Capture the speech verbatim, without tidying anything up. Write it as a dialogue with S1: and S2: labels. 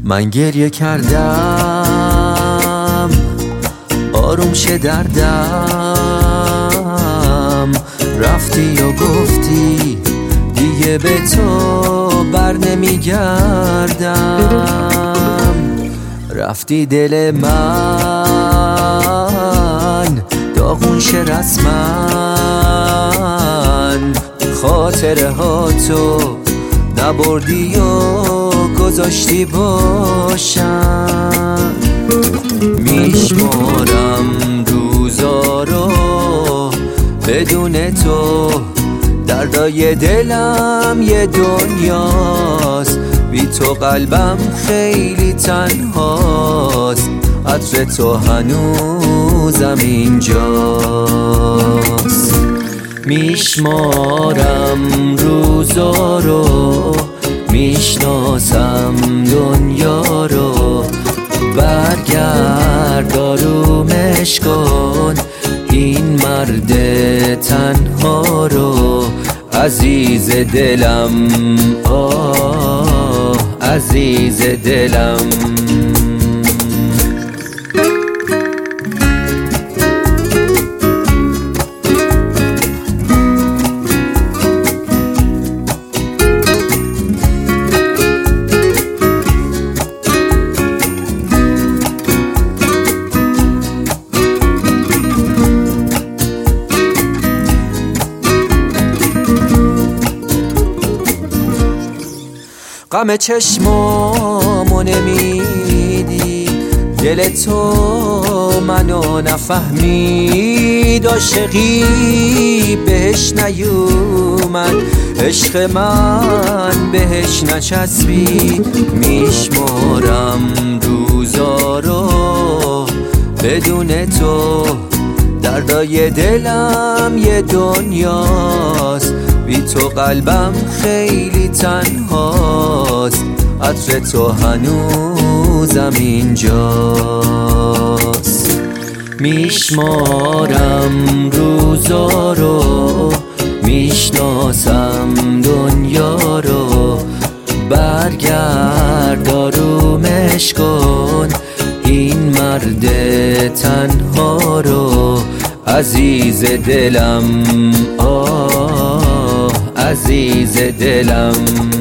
S1: من گریه کردم آروم شه دردم، رفتی و گفتی دیگه به تو بر نمیگردم. رفتی دل من داغون شه رسما، خاطره ها تو نبردی و گذاشتی باشم. میشمارم روزارو بدون تو، دردای دلم یه دنیاست، بی تو قلبم خیلی تنهاست، عطر تو هنوزم اینجاست. میشمارم روزا رو، میشناسم دنیا رو، برگرد آرومش کن این مرد تنها رو. عزیز دلم، آه عزیز دلم. غم چشمامو نمیدی، دل تو منو نفهمید، عاشقی بهش نیومد، عشق من بهش نچسبید. میشمارم روزا رو بدون تو، دردای دلم یه دنیاست، بی تو قلبم خیلی تنهاست، عطر تو هنوزم اینجاست. میشمارم روزا رو، میشناسم دنیا رو، برگرد آرومش کن این مرد تنها رو. عزیز دلم، آه عزیز دلم.